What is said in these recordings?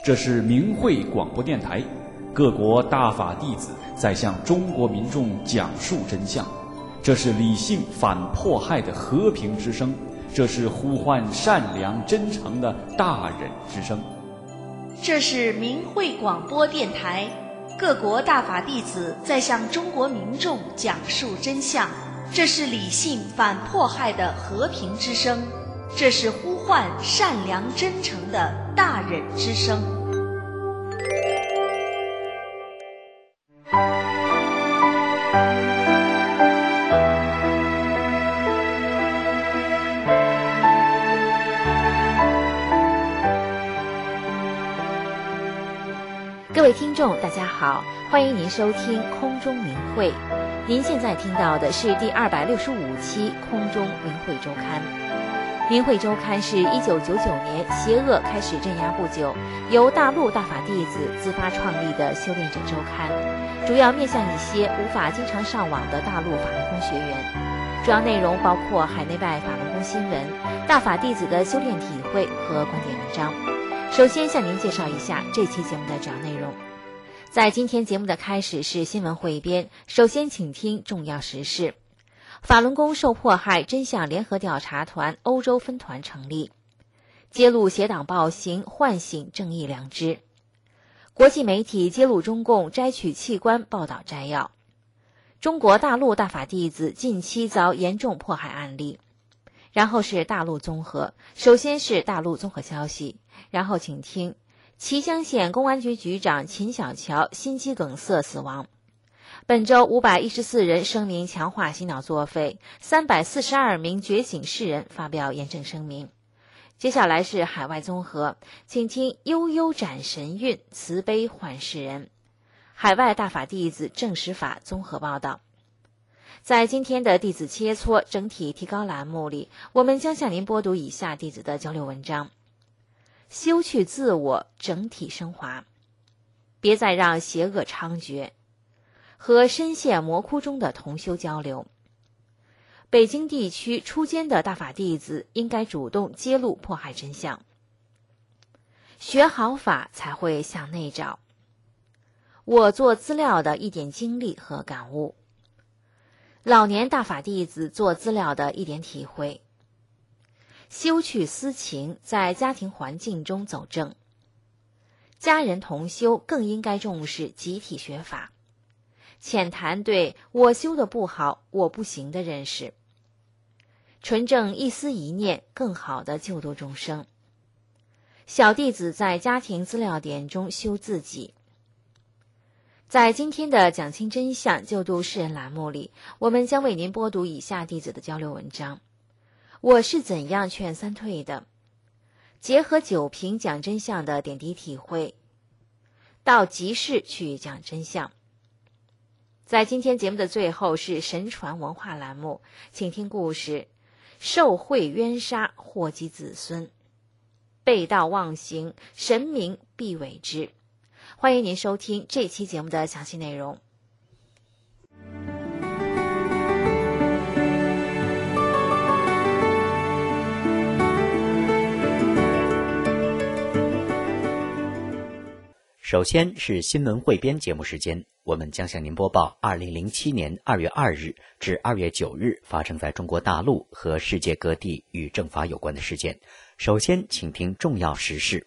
这是明慧广播电台，各国大法弟子在向中国民众讲述真相。这是理性反迫害的和平之声，这是呼唤善良真诚的大忍之声。 这是明慧广播电台，各国大法弟子在向中国民众讲述真相。这是理性反迫害的和平之声，这是呼唤善良真诚的大忍之声。 各位听众大家好，欢迎您收听空中明慧。您现在听到的是第265期空中明慧周刊。明慧周刊是1999年邪恶开始镇压不久，由大陆大法弟子自发创立的修炼者周刊，主要面向一些无法经常上网的大陆法轮功学员。主要内容包括海内外法轮功新闻、大法弟子的修炼体会和观点文章。首先向您介绍一下这期节目的主要内容。在今天节目的开始是新闻汇编，首先请听重要时事。法轮功受迫害真相联合调查团欧洲分团成立，揭露邪党暴行，唤醒正义良知。国际媒体揭露中共摘取器官报道摘要。中国大陆大法弟子近期遭严重迫害案例。然后是大陆综合，首先是大陆综合消息，然后请听綦江县公安局局长秦小桥心肌梗塞死亡。本周514人声明强化洗脑作废，342名觉醒世人发表严正声明。接下来是海外综合，请听悠悠展神韵，慈悲换世人。海外大法弟子证实法综合报道。在今天的弟子切磋整体提高栏目里，我们将向您播读以下弟子的交流文章：修去自我，整体升华，别再让邪恶猖獗，和深陷魔窟中的同修交流。北京地区出监的大法弟子应该主动揭露迫害真相，学好法才会向内找。我做资料的一点经历和感悟，老年大法弟子做资料的一点体会。修去私情，在家庭环境中走正。家人同修更应该重视集体学法，浅谈对我修的不好，我不行的认识，纯正一丝一念，更好的救度众生。小弟子在家庭资料点中修自己。在今天的讲清真相救度世人栏目里，我们将为您播读以下弟子的交流文章：我是怎样劝三退的，结合九评讲真相的点滴体会，到集市去讲真相。在今天节目的最后是神传文化栏目，请听故事：受贿冤杀，祸及子孙，背道忘行，神明必为之。欢迎您收听这期节目的详细内容。 首先是新闻汇编节目时间，我们将向您播报2007年2月2日至2月9日发生在中国大陆和世界各地与政法有关的事件。首先请听重要时事。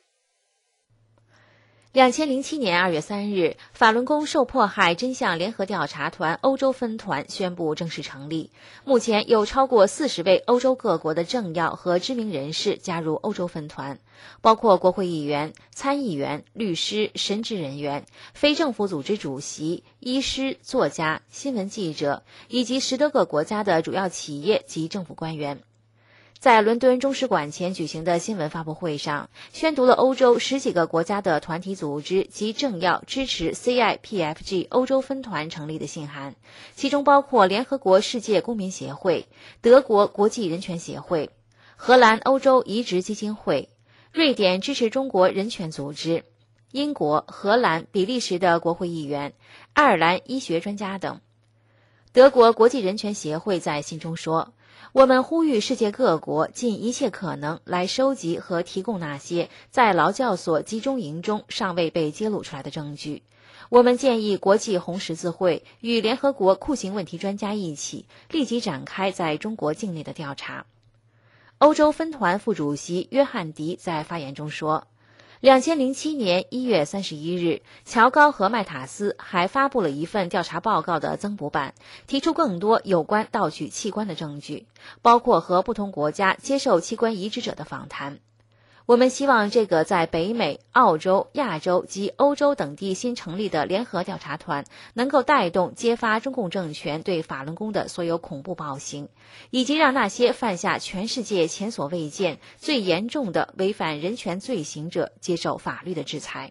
2007年2月3日，法轮功受迫害真相联合调查团欧洲分团宣布正式成立。目前有超过40位欧洲各国的政要和知名人士加入欧洲分团，包括国会议员、参议员、律师、神职人员、非政府组织主席、医师、作家、新闻记者，以及10多个国家的主要企业及政府官员。在伦敦中使馆前举行的新闻发布会上，宣读了欧洲10几个国家的团体组织及政要支持 CIPFG 欧洲分团成立的信函，其中包括联合国世界公民协会、德国国际人权协会、荷兰欧洲移植基金会、瑞典支持中国人权组织、英国、荷兰、比利时的国会议员、爱尔兰医学专家等。 德国国际人权协会在信中说，我们呼吁世界各国尽一切可能来收集和提供那些在劳教所集中营中尚未被揭露出来的证据。我们建议国际红十字会与联合国酷刑问题专家一起立即展开在中国境内的调查。欧洲分团副主席约翰迪在发言中说，2007年1月31日，乔高和麦塔斯还发布了一份调查报告的增补版，提出更多有关盗取器官的证据，包括和不同国家接受器官移植者的访谈。我们希望这个在北美、澳洲、亚洲及欧洲等地新成立的联合调查团能够带动揭发中共政权对法轮功的所有恐怖暴行，以及让那些犯下全世界前所未见最严重的违反人权罪行者接受法律的制裁。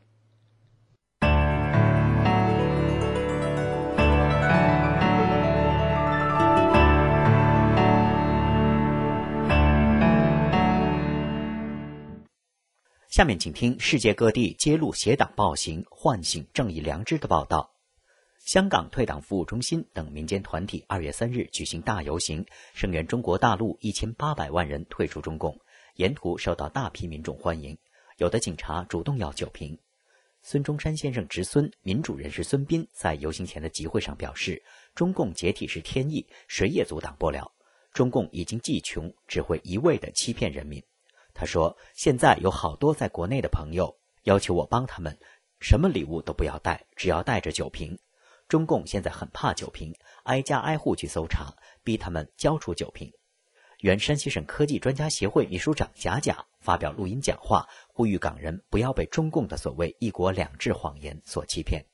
下面请听世界各地揭露邪党暴行，唤醒正义良知的报道。香港退党服务中心等民间团体2月3日举行大游行，声援中国大陆1800万人退出中共，沿途受到大批民众欢迎，有的警察主动要酒瓶。孙中山先生侄孙、民主人士孙斌在游行前的集会上表示，中共解体是天意，谁也阻挡不了，中共已经技穷，只会一味地欺骗人民。他说，现在有好多在国内的朋友要求我帮他们，什么礼物都不要带，只要带着酒瓶。中共现在很怕酒瓶，挨家挨户去搜查，逼他们交出酒瓶。原山西省科技专家协会秘书长贾甲发表录音讲话，呼吁港人不要被中共的所谓一国两制谎言所欺骗。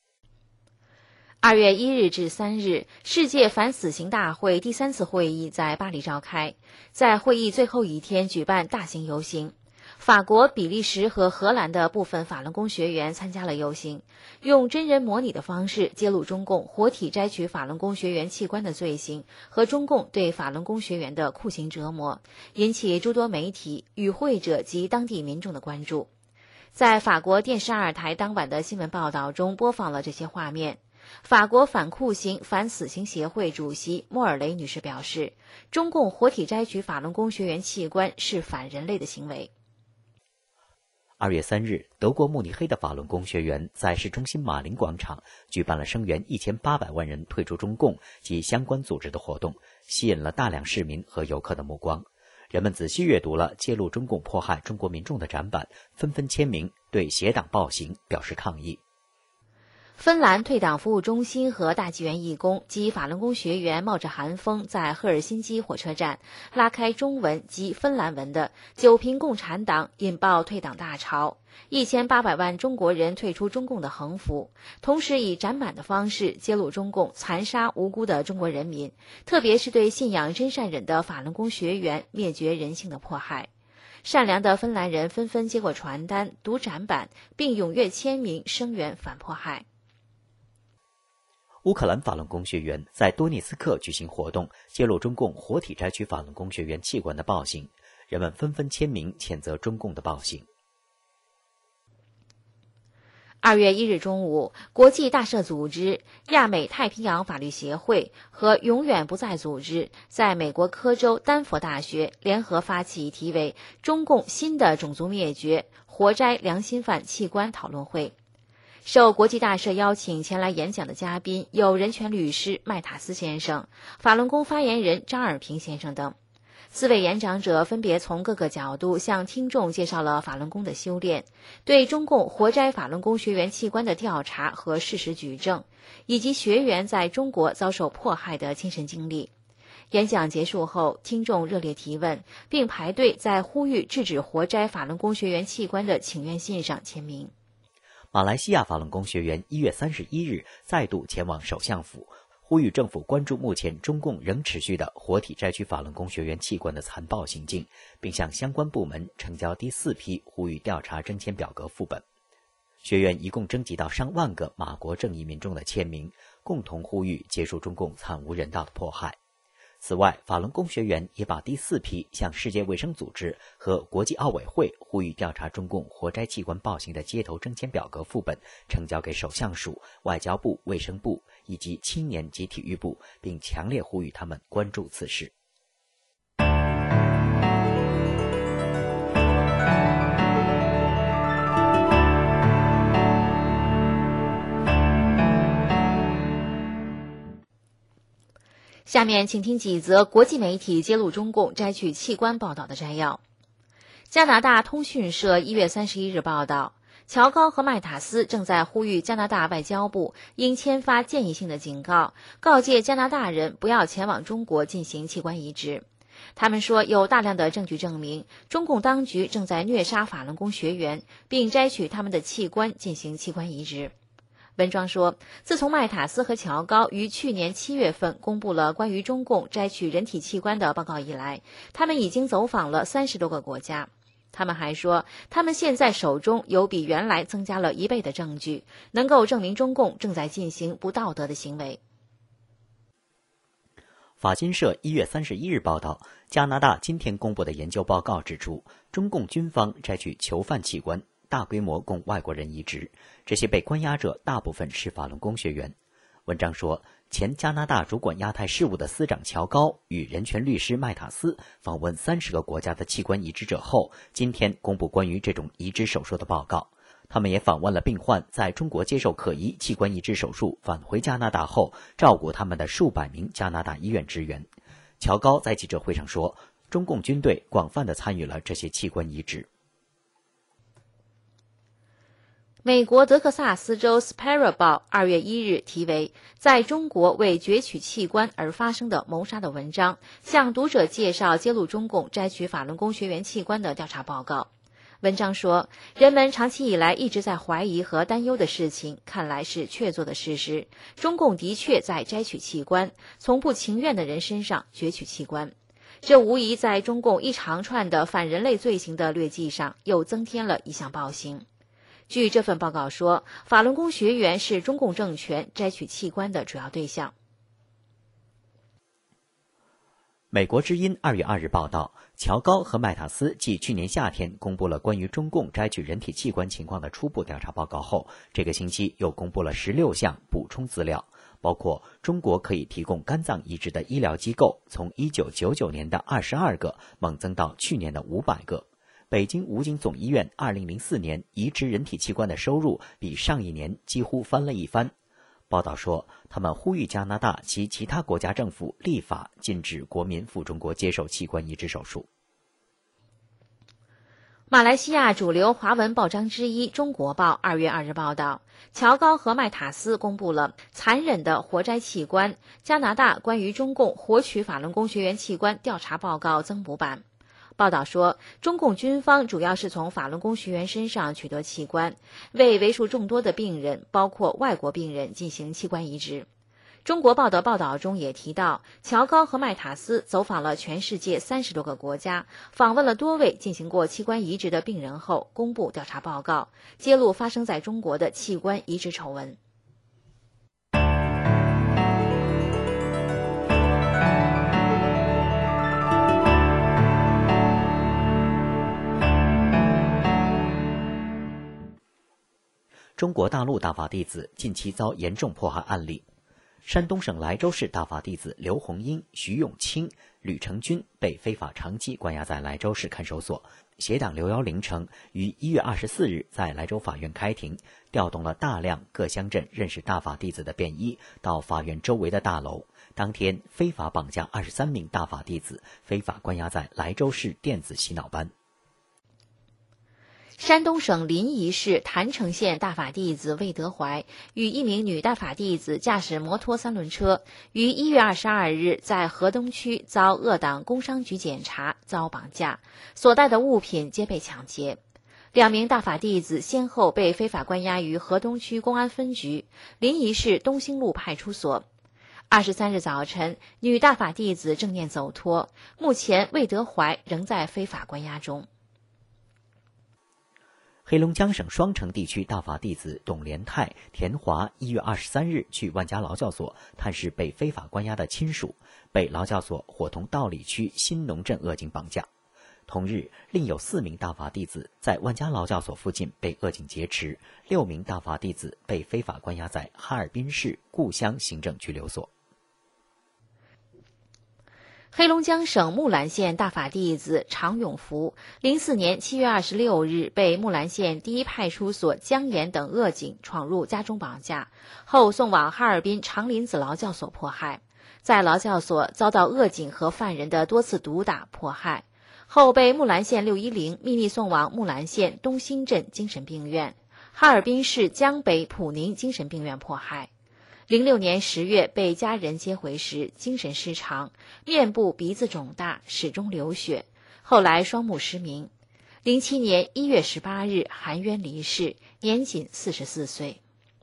2月1日至3日，世界反死刑大会第3次会议在巴黎召开，在会议最后一天举办大型游行。法国、比利时和荷兰的部分法轮功学员参加了游行，用真人模拟的方式揭露中共活体摘取法轮功学员器官的罪行和中共对法轮功学员的酷刑折磨，引起诸多媒体、与会者及当地民众的关注。在法国电视2台当晚的新闻报道中播放了这些画面。法国反酷刑、反死刑协会主席莫尔雷女士表示，中共活体摘取法轮功学员器官是反人类的行为。 2月3日，德国慕尼黑的法轮功学员在市中心马林广场举办了声援1800万人退出中共及相关组织的活动，吸引了大量市民和游客的目光。人们仔细阅读了揭露中共迫害中国民众的展板，纷纷签名对邪党暴行表示抗议。 芬兰退党服务中心和大纪元义工及法轮功学员冒着寒风，在赫尔辛基火车站拉开中文及芬兰文的“九平共产党”，引爆退党大潮，1800万中国人退出中共的横幅，同时以展板的方式揭露中共残杀无辜的中国人民，特别是对信仰真善忍的法轮功学员灭绝人性的迫害。善良的芬兰人纷纷接过传单、读展板，并踊跃签名声援反迫害。 乌克兰法轮功学员在多涅斯克举行活动，揭露中共活体摘取法轮功学员器官的暴行，人们纷纷签名谴责中共的暴行。 2月1日中午，国际大赦组织、亚美太平洋法律协会和永远不再组织在美国科州丹佛大学联合发起题为“中共新的种族灭绝：活摘良心犯器官”讨论会。受国际大赦邀请前来演讲的嘉宾有人权律师麦塔斯先生、法轮功发言人张尔平先生等。4位演讲者分别从各个角度向听众介绍了法轮功的修炼，对中共活摘法轮功学员器官的调查和事实举证，以及学员在中国遭受迫害的亲身经历。演讲结束后，听众热烈提问，并排队在呼吁制止活摘法轮功学员器官的请愿信上签名。 马来西亚法轮功学员1月31日再度前往首相府，呼吁政府关注目前中共仍持续的活体摘取法轮功学员器官的残暴行径，并向相关部门呈交第4批呼吁调查征签表格副本。学员一共征集到上万个马国正义民众的签名，共同呼吁结束中共惨无人道的迫害。此外，法轮功学员也把第4批向世界卫生组织和国际奥委会呼吁调查中共活摘器官暴行的街头征签表格副本呈交给首相署、外交部、卫生部以及青年及体育部，并强烈呼吁他们关注此事。 下面请听几则国际媒体揭露中共摘取器官报道的摘要。加拿大通讯社1月31日报道，乔高和麦塔斯正在呼吁加拿大外交部应签发建议性的警告，告诫加拿大人不要前往中国进行器官移植。他们说，有大量的证据证明，中共当局正在虐杀法轮功学员，并摘取他们的器官进行器官移植。文章说，自从麦塔斯和乔高于去年7月份公布了关于中共摘取人体器官的报告以来，他们已经走访了30多个国家。他们还说，他们现在手中有比原来增加了1倍的证据，能够证明中共正在进行不道德的行为。 法新社1月31日报道，加拿大今天公布的研究报告指出，中共军方摘取囚犯器官，大规模供外国人移植，这些被关押者大部分是法轮功学员。文章说，前加拿大主管亚太事务的司长乔高与人权律师麦塔斯访问30个国家的器官移植者后，今天公布关于这种移植手术的报告。他们也访问了病患在中国接受可疑器官移植手术返回加拿大后照顾他们的数百名加拿大医院职员。乔高在记者会上说，中共军队广泛地参与了这些器官移植。 美国德克萨斯州 Sparrow 报2月1日题为在中国为攫取器官而发生的谋杀的文章，向读者介绍揭露中共摘取法轮功学员器官的调查报告。文章说，人们长期以来一直在怀疑和担忧的事情，看来是确凿的事实。中共的确在摘取器官，从不情愿的人身上攫取器官。这无疑在中共一长串的反人类罪行的劣迹上又增添了一项暴行。据这份报告说，法轮功学员是中共政权摘取器官的主要对象。 美国之音2月2日报道，乔高和麦塔斯继去年夏天公布了关于中共摘取人体器官情况的初步调查报告后，这个星期又公布了16项补充资料，包括中国可以提供肝脏移植的医疗机构从1999年的22个猛增到去年的500个。北京武警总医院2004年移植人体器官的收入比上一年几乎翻了一番。报道说，他们呼吁加拿大及其他国家政府立法禁止国民赴中国接受器官移植手术。 马来西亚主流华文报章之一《中国报》2月2日报道，乔高和麦塔斯公布了残忍的活摘器官加拿大关于中共获取法轮功学员器官调查报告增补版。报道说，中共军方主要是从法轮功学员身上取得器官，为为数众多的病人，包括外国病人进行器官移植。中国报的报道中也提到，乔高和麦塔斯走访了全世界30多个国家，访问了多位进行过器官移植的病人后，公布调查报告，揭露发生在中国的器官移植丑闻。 中国大陆大法弟子近期遭严重迫害案例。山东省莱州市大法弟子刘红英、徐永清、吕成军被非法长期关押在莱州市看守所。协党刘幺零称，于1月24日在莱州法院开庭，调动了大量各乡镇认识大法弟子的便衣到法院周围的大楼。当天非法绑架23名大法弟子，非法关押在莱州市电子洗脑班。 山东省临沂市郯城县大法弟子魏德怀与一名女大法弟子驾驶摩托3轮车，于1月22日在河东区遭鄂党工商局检查，遭绑架，所带的物品皆被抢劫。2名大法弟子先后被非法关押于河东区公安分局、临沂市东兴路派出所。23日早晨，女大法弟子正念走脱，目前魏德怀仍在非法关押中。 黑龙江省双城地区大法弟子董连泰、田华1月23日去万家劳教所探视被非法关押的亲属，被劳教所伙同道里区新农镇扼警绑架。 同日，另有4名大法弟子在万家劳教所附近被恶警劫持，6名大法弟子被非法关押在哈尔滨市故乡行政拘留所。 黑龙江省木兰县大法弟子常永福，04年7月26日被木兰县第一派出所江岩等恶警闯入家中绑架，后送往哈尔滨长林子劳教所迫害。在劳教所遭到恶警和犯人的多次毒打迫害，后被木兰县610秘密送往木兰县东兴镇精神病院、哈尔滨市江北普宁精神病院迫害。06年10月被家人接回时精神失常，面部鼻子肿大，始终流血，后来双目失明。07年1月18日含冤离世，年仅44岁。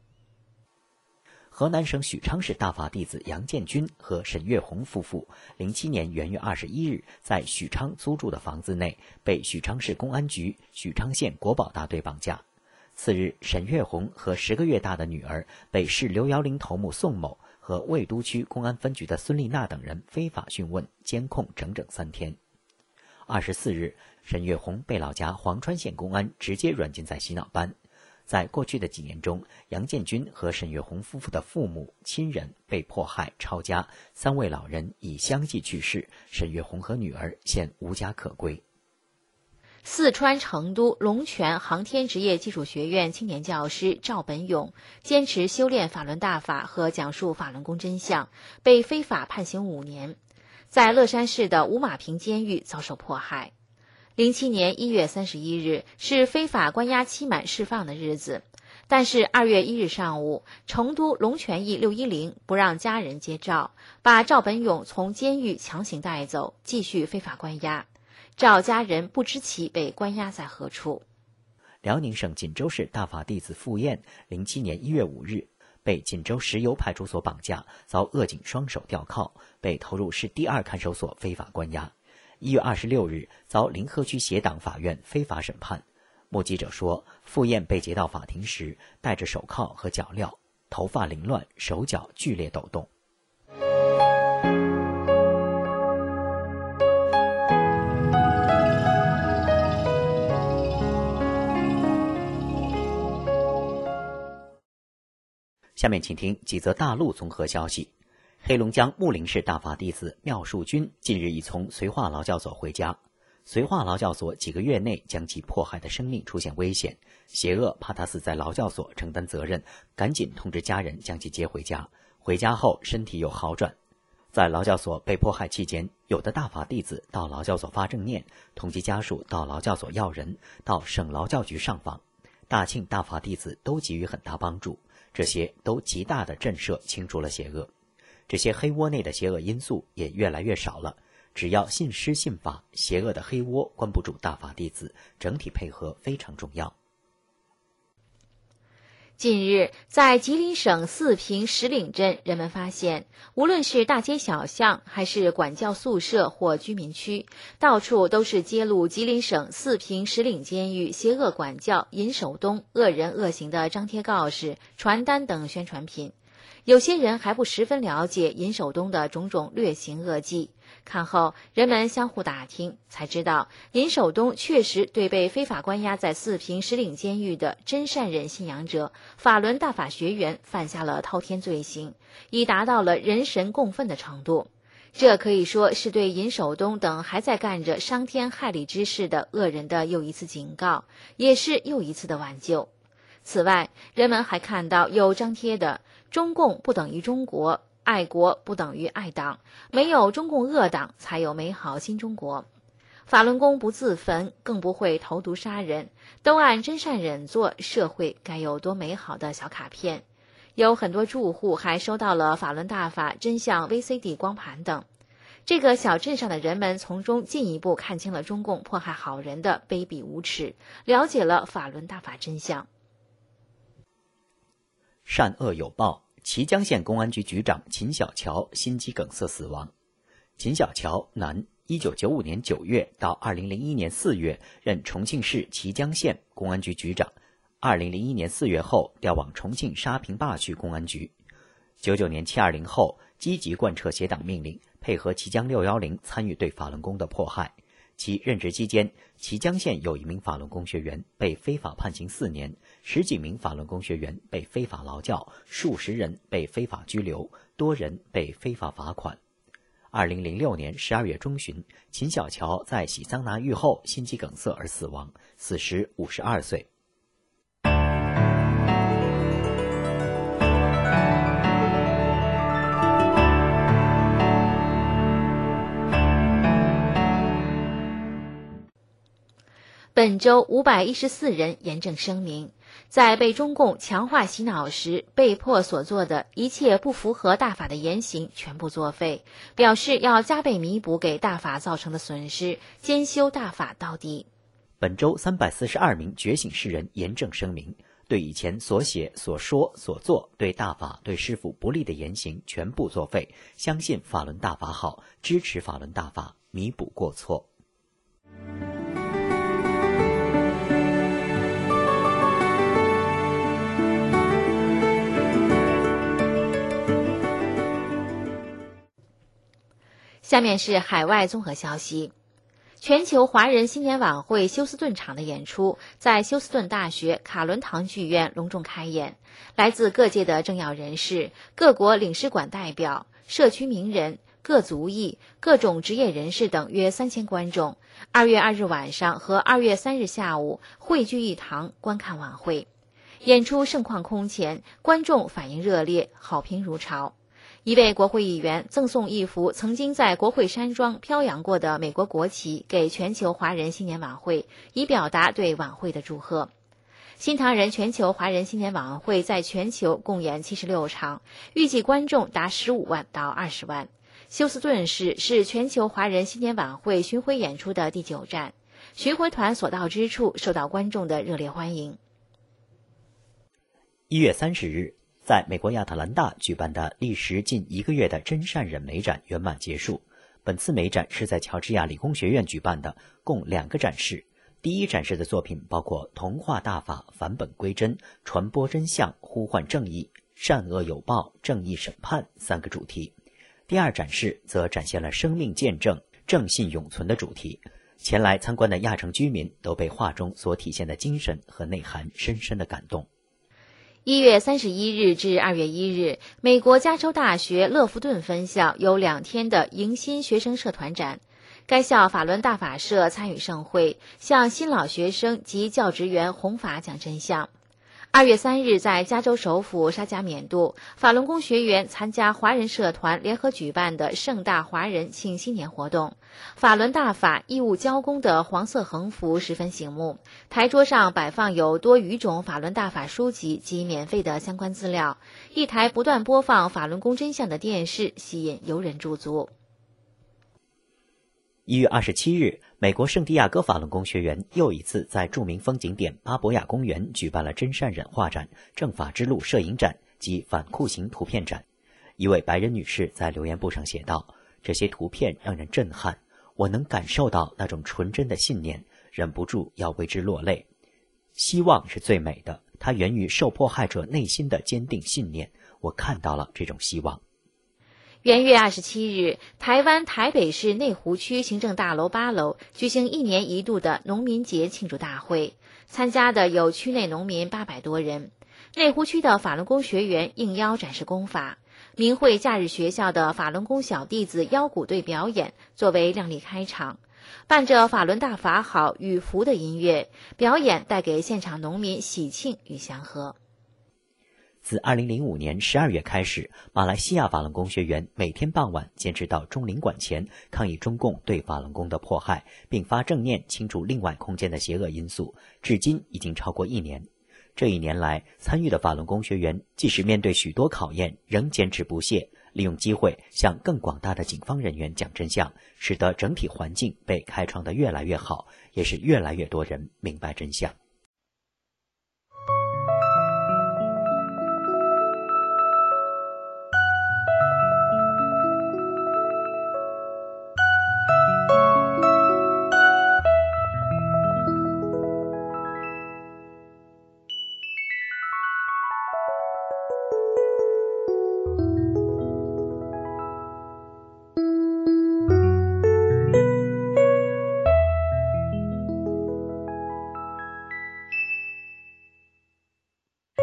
河南省许昌市大法弟子杨建军和沈月红夫妇07年元月21日在许昌租住的房子内被许昌市公安局许昌县国保大队绑架。次日，沈月红和10个月大的女儿被市610头目宋某和魏都区公安分局的孙丽娜等人非法讯问、监控整整3天。24日，沈月红被老家黄川县公安直接软禁在洗脑班。在过去的几年中，杨建军和沈月红夫妇的父母、亲人被迫害、抄家，3位老人已相继去世，沈月红和女儿现无家可归。 四川成都龙泉航天职业技术学院青年教师赵本勇坚持修炼法轮大法和讲述法轮功真相，被非法判刑5年，在乐山市的五马坪监狱遭受迫害。07年1月31日是非法关押期满释放的日子，但是2月1日上午，成都龙泉驿610不让家人接召，把赵本勇从监狱强行带走，继续非法关押。赵家人不知其被关押在何处。 辽宁省锦州市大法弟子傅燕07年1月5日被锦州石油派出所绑架，遭恶警双手吊铐，被投入市第2看守所非法关押。1月26日遭临河区协党法院非法审判。目击者说，傅燕被劫到法庭时戴着手铐和脚镣，头发凌乱，手脚剧烈抖动。下面请听几则大陆综合消息。黑龙江木陵市大法弟子廖树军近日已从绥化劳教所回家。绥化劳教所几个月内将其迫害的生命出现危险，邪恶怕他死在劳教所承担责任，赶紧通知家人将其接回家。回家后身体有好转。在劳教所被迫害期间，有的大法弟子到劳教所发正念，同其家属到劳教所要人，到省劳教局上访。大庆大法弟子都给予很大帮助，这些都极大地震慑清除了邪恶。这些黑窝内的邪恶因素也越来越少了，只要信师信法，邪恶的黑窝关不住大法弟子，整体配合非常重要。 近日，在吉林省四平石岭镇，人们发现，无论是大街小巷，还是管教宿舍或居民区，到处都是揭露吉林省四平石岭监狱邪恶管教、尹守东恶人恶行的张贴告示、传单等宣传品。有些人还不十分了解尹守东的种种劣行恶迹，看后人们相互打听，才知道尹守东确实对被非法关押在四平石岭监狱的真善忍信仰者、法轮大法学员犯下了滔天罪行，已达到了人神共愤的程度。这可以说是对尹守东等还在干着伤天害理之事的恶人的又一次警告，也是又一次的挽救。此外，人们还看到有张贴的中共不等于中国，爱国不等于爱党，没有中共恶党才有美好新中国。法轮功不自焚，更不会投毒杀人，都按真善忍做，社会该有多美好的小卡片。有很多住户还收到了法轮大法真相 VCD 光盘等。这个小镇上的人们从中进一步看清了中共迫害好人的卑鄙无耻，了解了法轮大法真相。 善恶有报，綦江县公安局局长秦小桥心肌梗塞死亡。秦小桥，男，1995年9月到2001年4月任重庆市綦江县公安局局长，2001年4月后调往重庆沙坪坝区公安局。99年720后，积极贯彻协党命令，配合綦江610参与对法轮功的迫害。 其任职期间，綦江县有1名法轮功学员被非法判刑4年，10几名法轮功学员被非法劳教，数十人被非法拘留，多人被非法罚款。2006年12月中旬，秦小乔在洗桑拿浴后心肌梗塞而死亡，死时52岁。 本周514人严正声明，在被中共强化洗脑时被迫所做的一切不符合大法的言行全部作废，表示要加倍弥补给大法造成的损失，兼修大法到底。 本周342名觉醒世人严正声明，对以前所写、所说、所做对大法、对师父不利的言行全部作废，相信法轮大法好，支持法轮大法，弥补过错。 下面是海外综合消息。全球华人新年晚会休斯顿场的演出在休斯顿大学卡伦堂剧院隆重开演，来自各界的政要人士、各国领事馆代表、社区名人、各族裔、各种职业人士等约3000观众，2月2日晚上和2月3日下午汇聚一堂观看晚会。演出盛况空前，观众反应热烈，好评如潮。一位国会议员赠送一幅曾经在国会山庄飘扬过的美国国旗给全球华人新年晚会，以表达对晚会的祝贺。新唐人全球华人新年晚会在全球共演76场，预计观众达15万到20万。休斯顿市是全球华人新年晚会巡回演出的第9站，巡回团所到之处受到观众的热烈欢迎。 1月30日，在美国亚特兰大举办的历时近1个月的真善忍美展圆满结束。本次美展是在乔治亚理工学院举办的，共2个展示。第一展示的作品包括同化大法、返本归真、传播真相、呼唤正义、善恶有报、正义审判3个主题。第二展示则展现了生命见证、正信永存的主题。前来参观的亚城居民都被画中所体现的精神和内涵深深的感动。 1月31日至2月1日，美国加州大学勒福顿分校有2天的迎新学生社团展。该校法轮大法社参与盛会，向新老学生及教职员弘法讲真相。2月3日，在加州首府沙加缅度，法轮功学员参加华人社团联合举办的盛大华人庆新年活动。法轮大法义务交工的黄色横幅十分醒目，台桌上摆放有多语种法轮大法书籍及免费的相关资料，一台不断播放法轮功真相的电视吸引游人驻足。 1月27日，美国圣地亚哥法轮功学员又一次在著名风景点巴博雅公园举办了真善忍画展、正法之路摄影展及反酷刑图片展。一位白人女士在留言簿上写道：“这些图片让人震撼，我能感受到那种纯真的信念，忍不住要为之落泪。希望是最美的，它源于受迫害者内心的坚定信念，我看到了这种希望。” 元月27日，台湾台北市内湖区行政大楼8楼举行1年1度的农民节庆祝大会，参加的有区内农民800多人。内湖区的法轮功学员应邀展示功法，明慧假日学校的法轮功小弟子腰鼓队表演作为亮丽开场，伴着法轮大法好与福的音乐，表演带给现场农民喜庆与祥和。 自2005年12月开始，马来西亚法轮功学员每天傍晚坚持到中领馆前抗议中共对法轮功的迫害，并发正念清除另外空间的邪恶因素，至今已经超过1年。这1年来，参与的法轮功学员即使面对许多考验，仍坚持不懈，利用机会向更广大的警方人员讲真相，使得整体环境被开创得越来越好，也使越来越多人明白真相。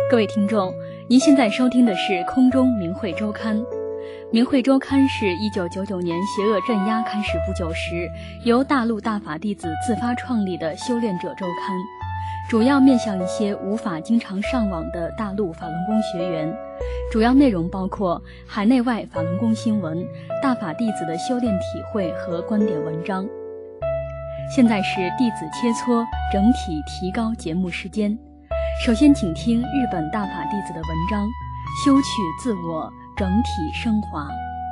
各位听众，您现在收听的是空中明慧周刊。明慧周刊是1999年邪恶镇压开始不久时，由大陆大法弟子自发创立的修炼者周刊，主要面向一些无法经常上网的大陆法轮功学员。主要内容包括海内外法轮功新闻、大法弟子的修炼体会和观点文章。现在是弟子切磋整体提高节目时间。首先请听日本大法弟子的文章，修去自我，整体升华。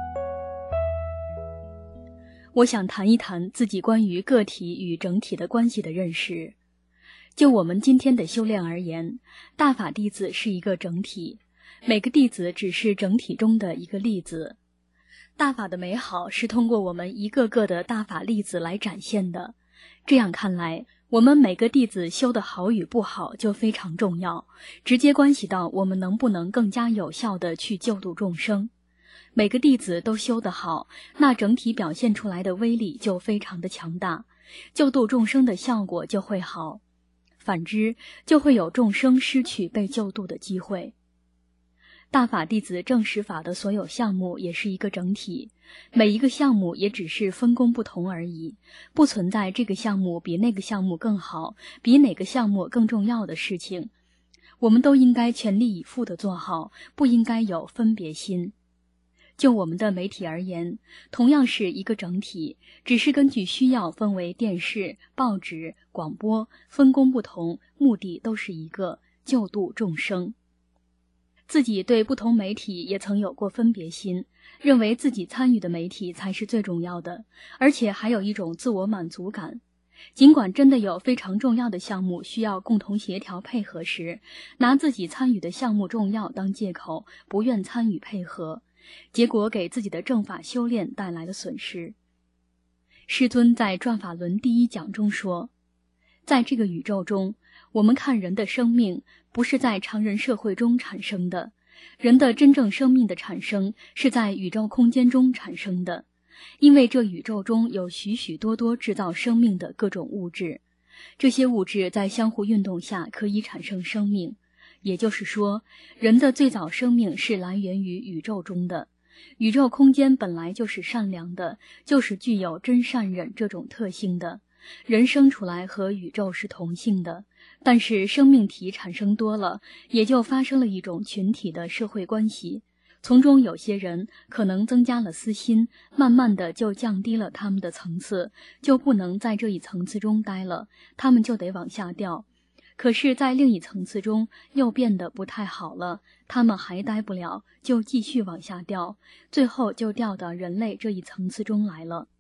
我想谈一谈自己关于个体与整体的关系的认识。就我们今天的修炼而言，大法弟子是一个整体，每个弟子只是整体中的一个粒子。大法的美好是通过我们一个个的大法粒子来展现的。这样看来，我们每个弟子修得好与不好就非常重要，直接关系到我们能不能更加有效地去救度众生。每个弟子都修得好，那整体表现出来的威力就非常的强大，救度众生的效果就会好。反之，就会有众生失去被救度的机会。大法弟子正实法的所有项目也是一个整体，每一个项目也只是分工不同而已，不存在这个项目比那个项目更好，比哪个项目更重要的事情。我们都应该全力以赴地做好，不应该有分别心。就我们的媒体而言，同样是一个整体，只是根据需要分为电视、报纸、广播，分工不同，目的都是一个，救度众生。自己对不同媒体也曾有过分别心，认为自己参与的媒体才是最重要的，而且还有一种自我满足感。尽管真的有非常重要的项目需要共同协调配合时，拿自己参与的项目重要当借口，不愿参与配合，结果给自己的正法修炼带来了损失。师尊在转法轮第1讲中说，在这个宇宙中，我们看人的生命不是在常人社会中产生的，人的真正生命的产生是在宇宙空间中产生的，因为这宇宙中有许许多多制造生命的各种物质，这些物质在相互运动下可以产生生命。也就是说，人的最早生命是来源于宇宙中的。宇宙空间本来就是善良的，就是具有真善忍这种特性的。人生出来和宇宙是同性的，但是生命体产生多了，也就发生了一种群体的社会关系，从中有些人可能增加了私心，慢慢的就降低了他们的层次，就不能在这一层次中待了，他们就得往下掉。可是在另一层次中又变得不太好了，他们还待不了，就继续往下掉，最后就掉到人类这一层次中来了。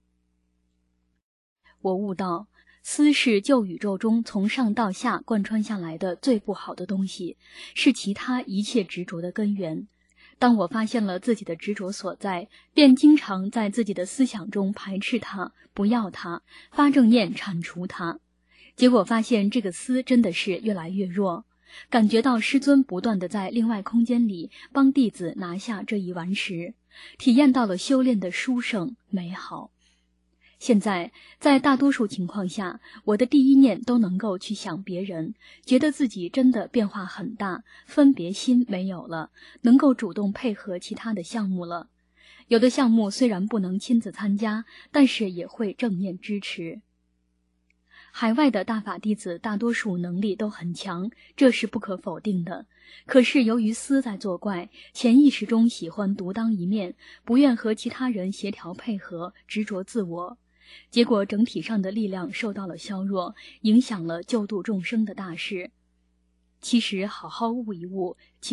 我悟到，私是旧宇宙中从上到下贯穿下来的最不好的东西，是其他一切执着的根源。当我发现了自己的执着所在，便经常在自己的思想中排斥它，不要它，发正念铲除它。结果发现这个思真的是越来越弱，感觉到师尊不断地在另外空间里帮弟子拿下这一顽石，体验到了修炼的殊胜美好。现在在大多数情况下，我的第一念都能够去想别人，觉得自己真的变化很大，分别心没有了，能够主动配合其他的项目了。有的项目虽然不能亲自参加，但是也会正面支持。海外的大法弟子大多数能力都很强，这是不可否定的。可是由于私在作怪，潜意识中喜欢独当一面，不愿和其他人协调配合，执着自我，结果整体上的力量受到了削弱，影响了救度众生的大事。其实好好悟一悟，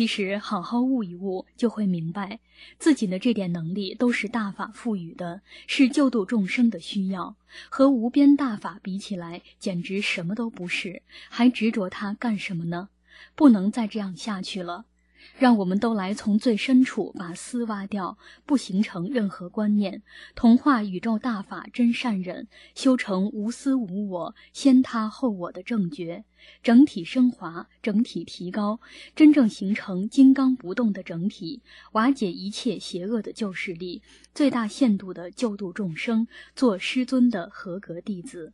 就会明白，自己的这点能力都是大法赋予的，是救度众生的需要，和无边大法比起来，简直什么都不是，还执着它干什么呢？不能再这样下去了。让我们都来从最深处把私挖掉，不形成任何观念，同化宇宙大法真善忍，修成无私无我，先他后我的正觉，整体升华，整体提高，真正形成金刚不动的整体，瓦解一切邪恶的旧势力，最大限度的救度众生，做师尊的合格弟子。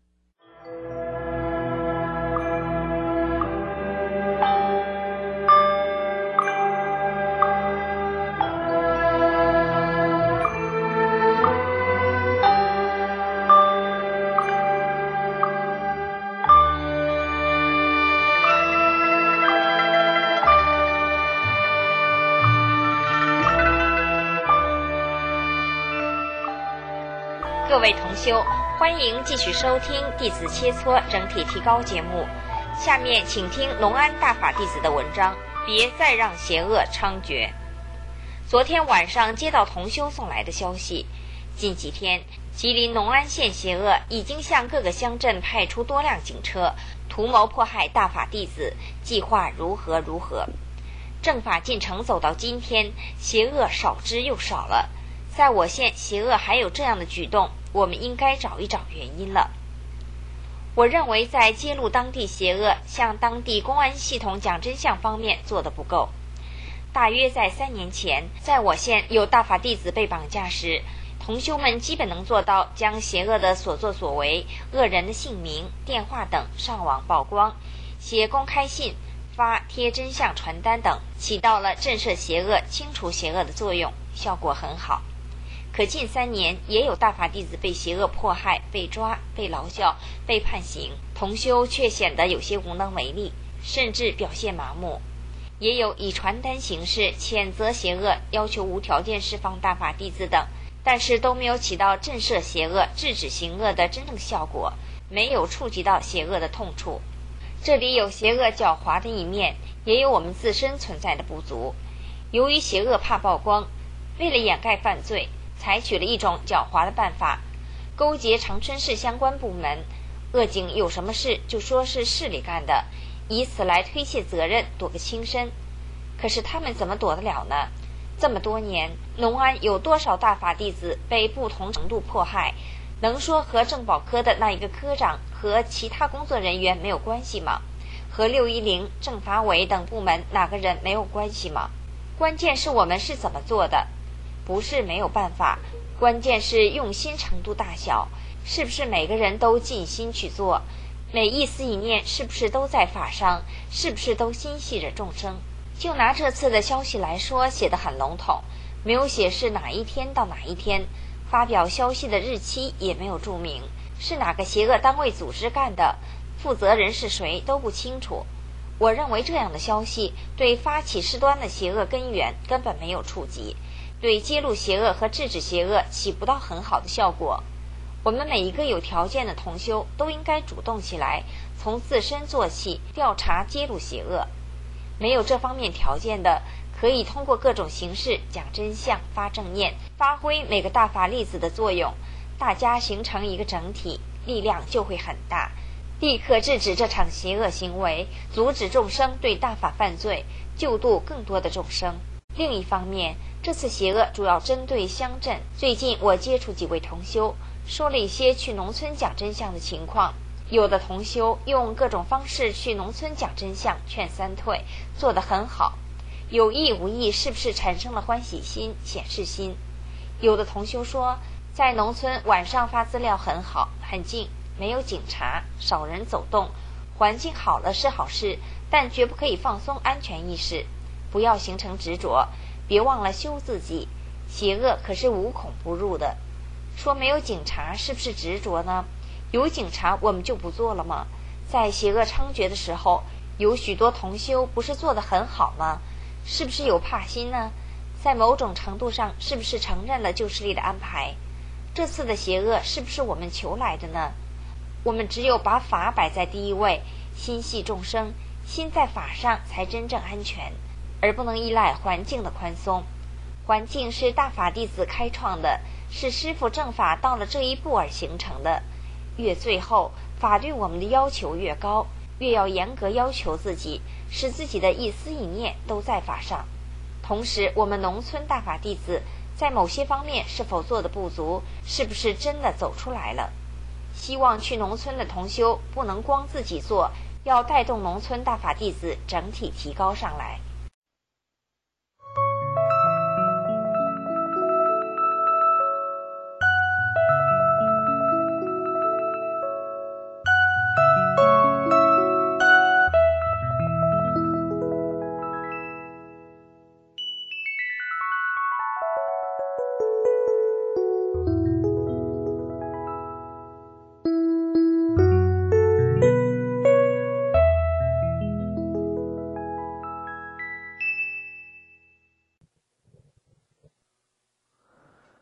各位同修，欢迎继续收听《弟子切磋整体提高》节目。下面请听隆安大法弟子的文章，别再让邪恶猖獗。昨天晚上接到同修送来的消息，近几天吉林隆安县邪恶已经向各个乡镇派出多辆警车，图谋迫害大法弟子，计划如何。正法进程走到今天，邪恶少之又少了。在我县邪恶还有这样的举动，我们应该找一找原因了。我认为在揭露当地邪恶、向当地公安系统讲真相方面做得不够。大约在3年前，在我县有大法弟子被绑架时，同修们基本能做到将邪恶的所作所为、恶人的姓名、电话等上网曝光，写公开信、发贴真相传单等，起到了震慑邪恶、清除邪恶的作用，效果很好。可近3年，也有大法弟子被邪恶迫害、被抓、被劳教、被判刑，同修却显得有些无能为力，甚至表现麻木。也有以传单形式谴责邪恶、要求无条件释放大法弟子等，但是都没有起到震慑邪恶、制止行恶的真正效果，没有触及到邪恶的痛处。这里有邪恶狡猾的一面，也有我们自身存在的不足。由于邪恶怕曝光，为了掩盖犯罪，采取了一种狡猾的办法，勾结长春市相关部门，恶警有什么事就说是市里干的，以此来推卸责任，躲个轻身。可是他们怎么躲得了呢？这么多年，隆安有多少大法弟子被不同程度迫害？能说和政保科的那一个科长和其他工作人员没有关系吗？和610、政法委等部门哪个人没有关系吗？关键是我们是怎么做的？不是没有办法，关键是用心程度大小，是不是每个人都尽心去做？每一思一念是不是都在法上？是不是都心系着众生？就拿这次的消息来说，写得很笼统，没有写是哪一天到哪一天，发表消息的日期也没有注明，是哪个邪恶单位组织干的，负责人是谁都不清楚。我认为这样的消息对发起事端的邪恶根源根本没有触及，对揭露邪恶和制止邪恶起不到很好的效果。我们每一个有条件的同修都应该主动起来，从自身做起，调查揭露邪恶。没有这方面条件的，可以通过各种形式讲真相、发正念，发挥每个大法弟子的作用，大家形成一个整体，力量就会很大，立刻制止这场邪恶行为，阻止众生对大法犯罪，救度更多的众生。另一方面，这次邪恶主要针对乡镇。最近我接触几位同修，说了一些去农村讲真相的情况。有的同修用各种方式去农村讲真相，劝三退，做得很好。有意无意是不是产生了欢喜心、显示心？有的同修说，在农村晚上发资料很好，很静，没有警察，少人走动，环境好了是好事，但绝不可以放松安全意识，不要形成执着，别忘了修自己。邪恶可是无孔不入的。说没有警察是不是执着呢？有警察我们就不做了吗？在邪恶猖獗的时候，有许多同修不是做得很好吗？是不是有怕心呢？在某种程度上是不是承认了救世力的安排？这次的邪恶是不是我们求来的呢？我们只有把法摆在第一位，心系众生，心在法上才真正安全，而不能依赖环境的宽松。环境是大法弟子开创的，是师父正法到了这一步而形成的。越最后，法对我们的要求越高，越要严格要求自己，使自己的一思一念都在法上。同时，我们农村大法弟子在某些方面是否做的不足，是不是真的走出来了？希望去农村的同修不能光自己做，要带动农村大法弟子整体提高上来。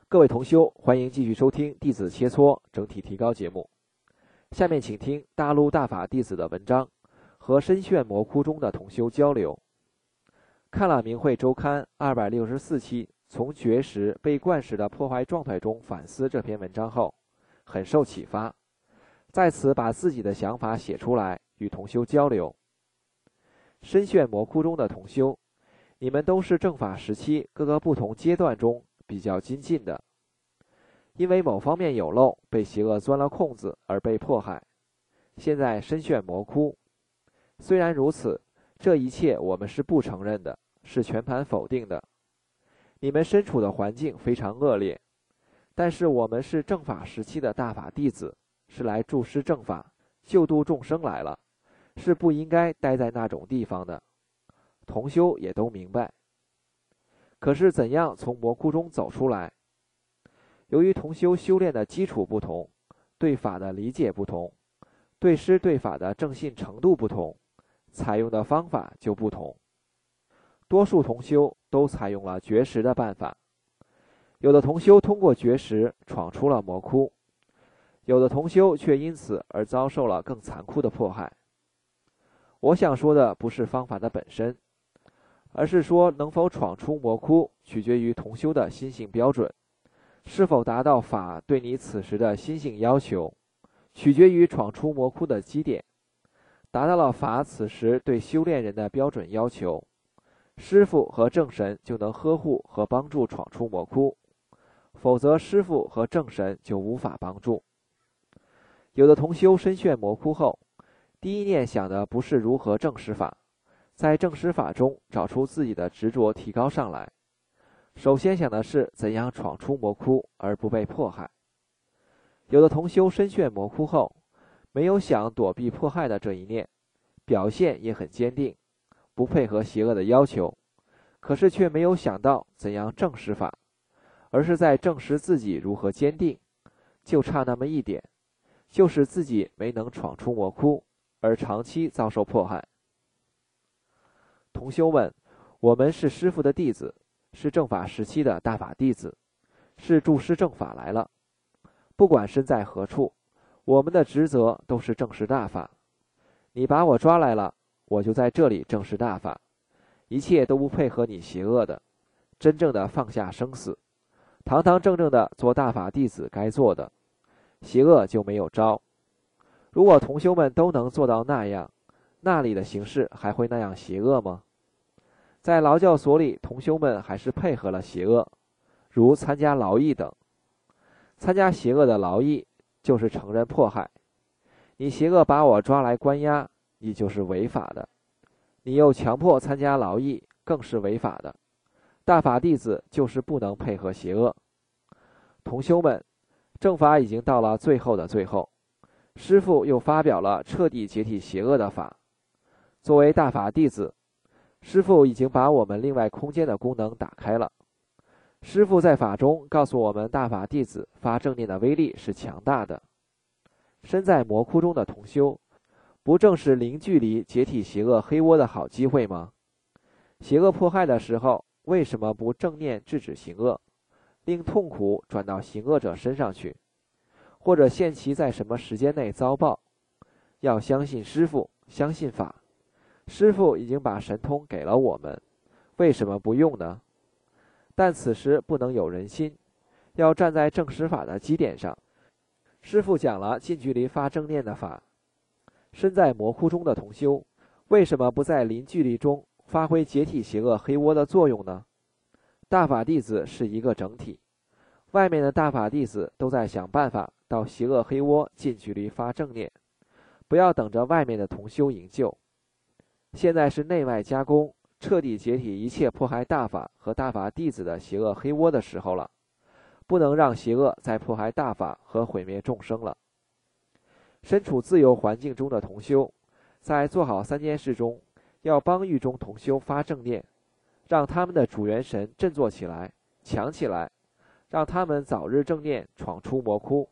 各位同修，欢迎继续收听弟子切磋整体提高节目。下面请听大陆大法弟子的文章，和深炫魔窟中的同修交流。看了明慧周刊264期从绝食被灌食的破坏状态中反思这篇文章后，很受启发，在此把自己的想法写出来与同修交流。深炫魔窟中的同修，你们都是正法时期各个不同阶段中比较精进的，因为某方面有漏，被邪恶钻了空子而被迫害，现在深炫魔窟。虽然如此，这一切我们是不承认的，是全盘否定的。你们身处的环境非常恶劣，但是我们是正法时期的大法弟子，是来助施正法、救度众生来了，是不应该待在那种地方的。同修也都明白。可是怎样从魔窟中走出来？由于同修修炼的基础不同，对法的理解不同，对师对法的正信程度不同，采用的方法就不同。多数同修都采用了绝食的办法，有的同修通过绝食闯出了魔窟，有的同修却因此而遭受了更残酷的迫害。我想说的不是方法的本身，而是说能否闯出魔窟取决于同修的心性标准，是否达到法对你此时的心性要求，取决于闯出魔窟的基点。达到了法此时对修炼人的标准要求，师父和正神就能呵护和帮助闯出魔窟，否则师父和正神就无法帮助。有的同修深炫魔窟后，第一念想的不是如何证实法，在证实法中找出自己的执着提高上来，首先想的是怎样闯出魔窟而不被迫害。有的同修深炫魔窟后，没有想躲避迫害的这一念，表现也很坚定，不配合邪恶的要求，可是却没有想到怎样证实法，而是在证实自己如何坚定，就差那么一点，就是自己没能闯出魔窟，而长期遭受迫害。同修们，我们是师父的弟子，是正法时期的大法弟子，是助施正法来了。不管身在何处，我们的职责都是证实大法。你把我抓来了，我就在这里证实大法，一切都不配合你邪恶的，真正的放下生死，堂堂正正的做大法弟子该做的，邪恶就没有招。如果同修们都能做到那样，那里的形式还会那样邪恶吗？在劳教所里，同修们还是配合了邪恶，如参加劳役等。参加邪恶的劳役就是承认迫害，你邪恶把我抓来关押，你就是违法的，你又强迫参加劳役，更是违法的。大法弟子就是不能配合邪恶。同修们，正法已经到了最后的最后，师父又发表了彻底解体邪恶的法。作为大法弟子，师父已经把我们另外空间的功能打开了。师父在法中告诉我们，大法弟子发正念的威力是强大的。身在魔窟中的同修，不正是零距离解体邪恶黑窝的好机会吗？邪恶迫害的时候，为什么不正念制止行恶，令痛苦转到行恶者身上去，或者限其在什么时间内遭报？要相信师父，相信法。师父已经把神通给了我们，为什么不用呢？但此时不能有人心，要站在正实法的基点上。师父讲了近距离发正念的法，身在魔窟中的同修，为什么不在零距离中发挥解体邪恶黑窝的作用呢？大法弟子是一个整体，外面的大法弟子都在想办法到邪恶黑窝近距离发正念，不要等着外面的同修营救。现在是内外夹攻，彻底解体一切迫害大法和大法弟子的邪恶黑窝的时候了，不能让邪恶再迫害大法和毁灭众生了。身处自由环境中的同修，在做好3件事中，要帮狱中同修发正念，让他们的主元神振作起来，强起来，让他们早日正念，闯出魔窟。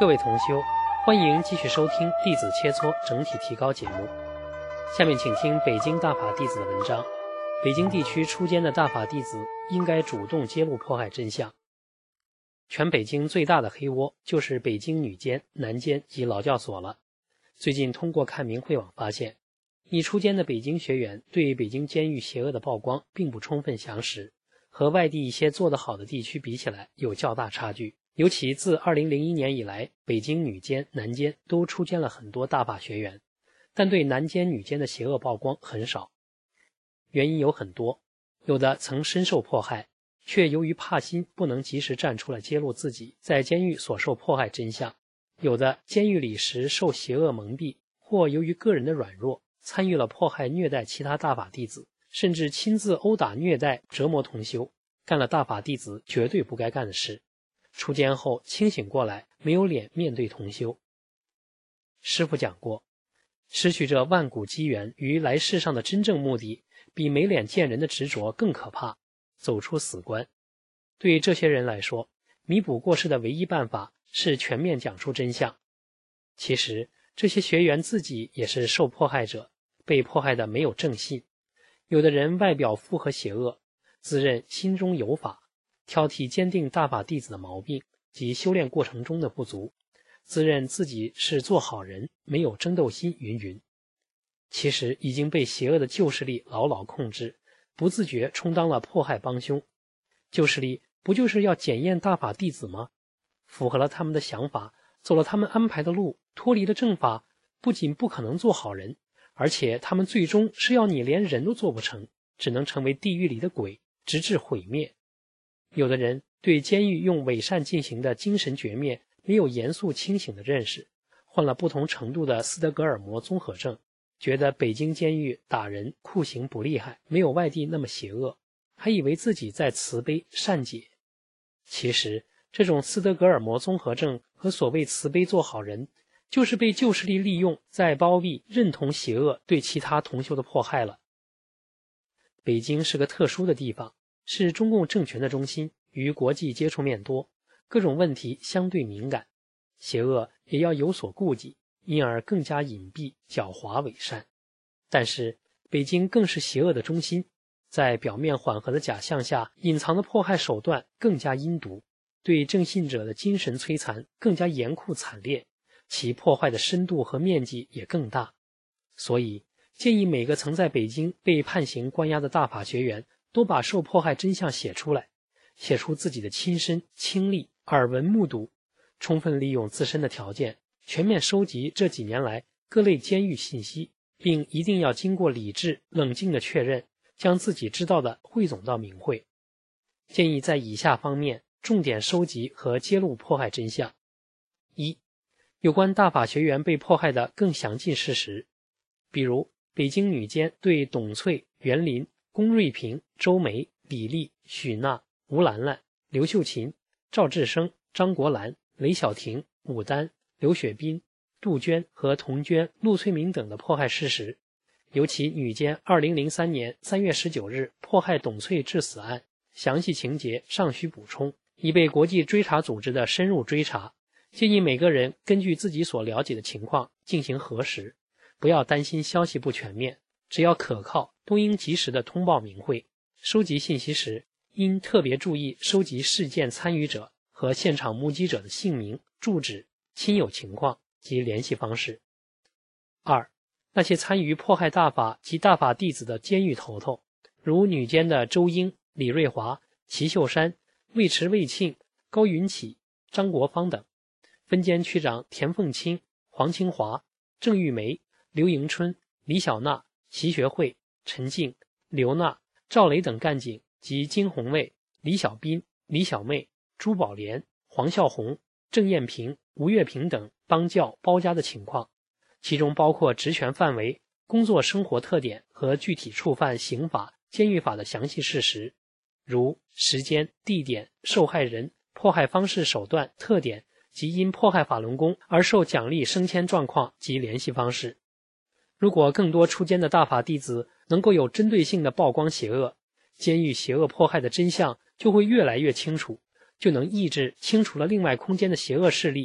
各位同修，欢迎继续收听《弟子切磋整体提高》节目。下面请听北京大法弟子的文章：北京地区初监的大法弟子应该主动揭露迫害真相。全北京最大的黑窝就是北京女监、男监及劳教所了。最近通过看明慧网发现，已出监的北京学员对北京监狱邪恶的曝光并不充分详实，和外地一些做得好的地区比起来有较大差距。尤其自2001年以来，北京女监、男监都出监了很多大法学员，但对男监、女监的邪恶曝光很少。原因有很多，有的曾深受迫害，却由于怕心不能及时站出来揭露自己在监狱所受迫害真相；有的监狱里时受邪恶蒙蔽，或由于个人的软弱，参与了迫害虐待其他大法弟子，甚至亲自殴打虐待折磨同修，干了大法弟子绝对不该干的事。出监后清醒过来，没有脸面对同修。师父讲过，失去这万古机缘与来世上的真正目的，比没脸见人的执着更可怕，走出死关。对这些人来说，弥补过失的唯一办法是全面讲述真相。其实这些学员自己也是受迫害者，被迫害的没有正信。有的人外表附和邪恶，自认心中有法，挑剔坚定大法弟子的毛病及修炼过程中的不足，自认自己是做好人，没有争斗心云云。其实已经被邪恶的旧势力牢牢控制，不自觉充当了迫害帮凶。旧势力不就是要检验大法弟子吗？符合了他们的想法，走了他们安排的路，脱离了正法，不仅不可能做好人，而且他们最终是要你连人都做不成，只能成为地狱里的鬼，直至毁灭。有的人对监狱用伪善进行的精神绝灭没有严肃清醒的认识，患了不同程度的斯德哥尔摩综合症，觉得北京监狱打人酷刑不厉害，没有外地那么邪恶，还以为自己在慈悲善解。其实这种斯德哥尔摩综合症和所谓慈悲做好人，就是被旧势力利用，在包庇认同邪恶对其他同修的迫害了。北京是个特殊的地方，是中共政权的中心，与国际接触面多，各种问题相对敏感，邪恶也要有所顾忌，因而更加隐蔽、狡猾、伪善。但是北京更是邪恶的中心，在表面缓和的假象下，隐藏的迫害手段更加阴毒，对正信者的精神摧残更加严酷惨烈，其破坏的深度和面积也更大。所以建议每个曾在北京被判刑关押的大法学员都把受迫害真相写出来，写出自己的亲身亲历、耳闻目睹，充分利用自身的条件，全面收集这几年来各类监狱信息，并一定要经过理智冷静的确认，将自己知道的汇总到明慧。建议在以下方面重点收集和揭露迫害真相：一、有关大法学员被迫害的更详尽事实，比如北京女监对董翠、袁林、龚瑞平、周梅、李丽、许娜、吴兰兰、刘秀琴、赵志生、张国兰、雷晓婷、武丹、刘雪斌、杜鹃和童娟、陆翠明等的迫害事实。尤其女监2003年3月19日迫害董翠致死案，详细情节尚需补充，已被国际追查组织的深入追查。建议每个人根据自己所了解的情况进行核实，不要担心消息不全面，只要可靠，都应及时的通报明慧。收集信息时，应特别注意收集事件参与者和现场目击者的姓名、住址、亲友情况及联系方式。二、那些参与迫害大法及大法弟子的监狱头头，如女监的周英、李瑞华、齐秀山、魏迟、魏庆、高云起、张国芳等；分监区长田凤清、黄清华、郑玉梅、刘迎春、李小娜、齐学慧、陈静、刘娜、赵雷等干警及金红卫、李小斌、李小妹、朱宝莲、黄孝红、郑艳平、吴月平等帮教包家的情况，其中包括职权范围、工作生活特点和具体触犯刑法、监狱法的详细事实，如时间、地点、受害人、迫害方式、手段、特点及因迫害法轮功而受奖励升迁状况及联系方式。如果更多出监的大法弟子能够有针对性的曝光邪恶，监狱邪恶迫害的真相就会越来越清楚，就能抑制清除了另外空间的邪恶势力，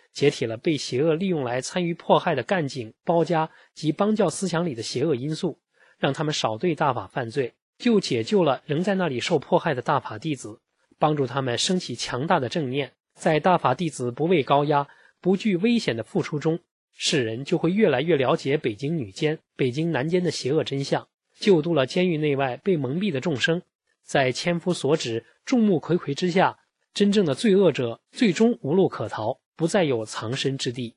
解体了被邪恶利用来参与迫害的干警、包家及邦教思想里的邪恶因素，让他们少对大法犯罪，就解救了仍在那里受迫害的大法弟子，帮助他们升起强大的正念。在大法弟子不畏高压、不惧危险的付出中，世人就会越来越了解北京女监、北京男监的邪恶真相，救度了监狱内外被蒙蔽的众生。在千夫所指、众目睽睽之下，真正的罪恶者最终无路可逃，不再有藏身之地。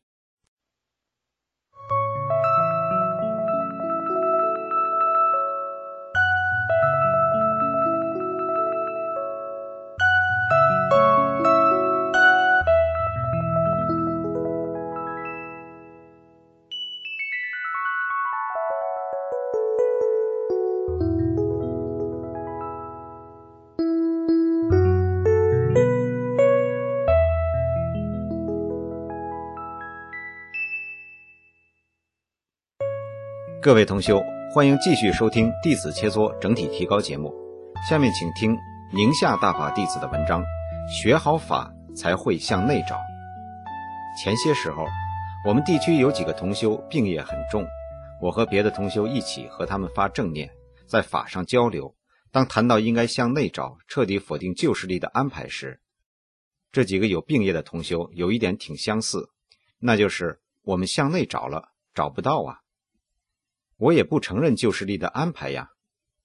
各位同修，欢迎继续收听《弟子切磋整体提高》节目。下面请听宁夏大法弟子的文章：学好法才会向内找。前些时候，我们地区有几个同修病业很重，我和别的同修一起和他们发正念，在法上交流。当谈到应该向内找，彻底否定旧势力的安排时，这几个有病业的同修有一点挺相似，那就是我们向内找了，找不到啊。我也不承认旧势力的安排呀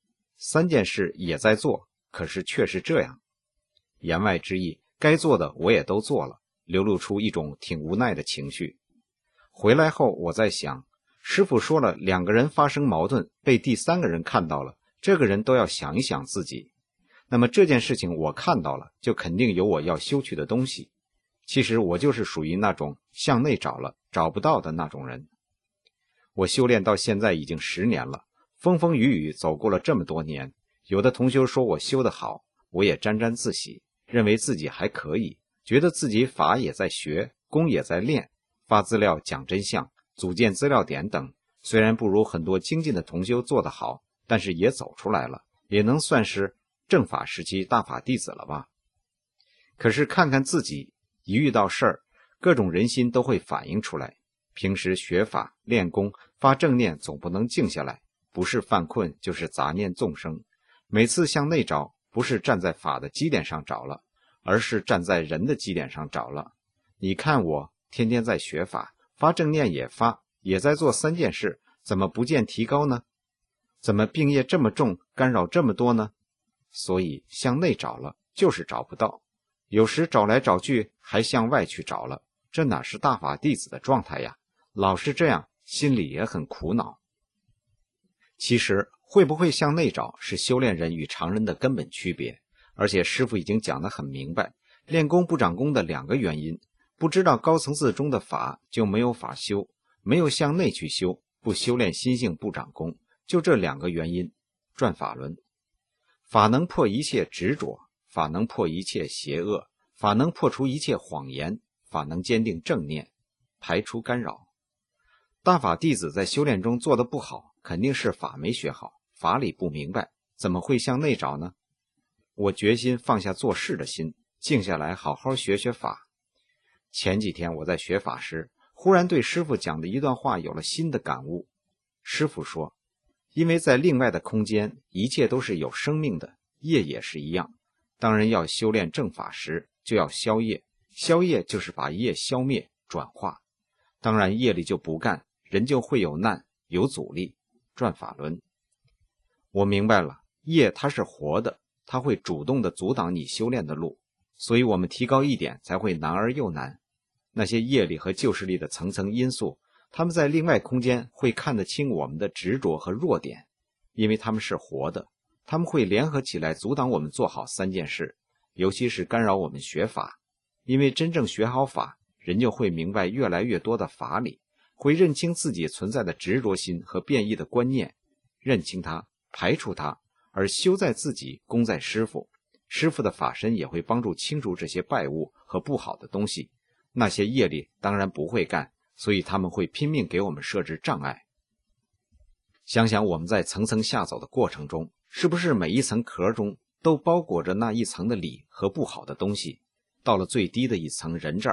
，3件事也在做，可是却是这样。言外之意，该做的我也都做了，流露出一种挺无奈的情绪。回来后我在想，师父说了2个人发生矛盾被第3个人看到了，这个人都要想一想自己。那么这件事情我看到了，就肯定有我要修去的东西。其实我就是属于那种向内找了找不到的那种人。我修炼到现在已经10年了，风风雨雨走过了这么多年，有的同修说我修得好，我也沾沾自喜，认为自己还可以，觉得自己法也在学，功也在练，发资料讲真相，组建资料点等，虽然不如很多精进的同修做得好，但是也走出来了，也能算是正法时期大法弟子了吧。可是看看自己，一遇到事儿，各种人心都会反映出来。平时学法练功发正念总不能静下来，不是犯困就是杂念纵生。每次向内找，不是站在法的基点上找了，而是站在人的基点上找了。你看我天天在学法，发正念也发，也在做3件事，怎么不见提高呢？怎么病业这么重，干扰这么多呢？所以向内找了就是找不到，有时找来找去还向外去找了，这哪是大法弟子的状态呀？老是这样，心里也很苦恼。其实会不会向内找是修炼人与常人的根本区别，而且师父已经讲得很明白，练功不长功的2个原因，不知道高层次中的法就没有法修，没有向内去修，不修炼心性不长功，就这2个原因。转法轮，法能破一切执着，法能破一切邪恶，法能破除一切谎言，法能坚定正念，排除干扰。大法弟子在修炼中做得不好，肯定是法没学好，法理不明白，怎么会向内找呢？我决心放下做事的心，静下来好好学学法。前几天我在学法时，忽然对师父讲的一段话有了新的感悟。师父说，因为在另外的空间，一切都是有生命的，业也是一样。当人要修炼正法时，就要消业，消业就是把业消灭转化。当然业力就不干，人就会有难，有阻力，转法轮。我明白了，业它是活的，它会主动地阻挡你修炼的路，所以我们提高一点才会难而又难。那些业力和旧势力的层层因素，他们在另外空间会看得清我们的执着和弱点，因为他们是活的，他们会联合起来阻挡我们做好3件事，尤其是干扰我们学法。因为真正学好法，人就会明白越来越多的法理，会认清自己存在的执着心和变异的观念，认清它，排除它，而修在自己，功在师父。师父的法身也会帮助清除这些败物和不好的东西。那些业力当然不会干，所以他们会拼命给我们设置障碍。想想我们在层层下走的过程中，是不是每一层壳中都包裹着那一层的理和不好的东西？到了最低的一层人这儿，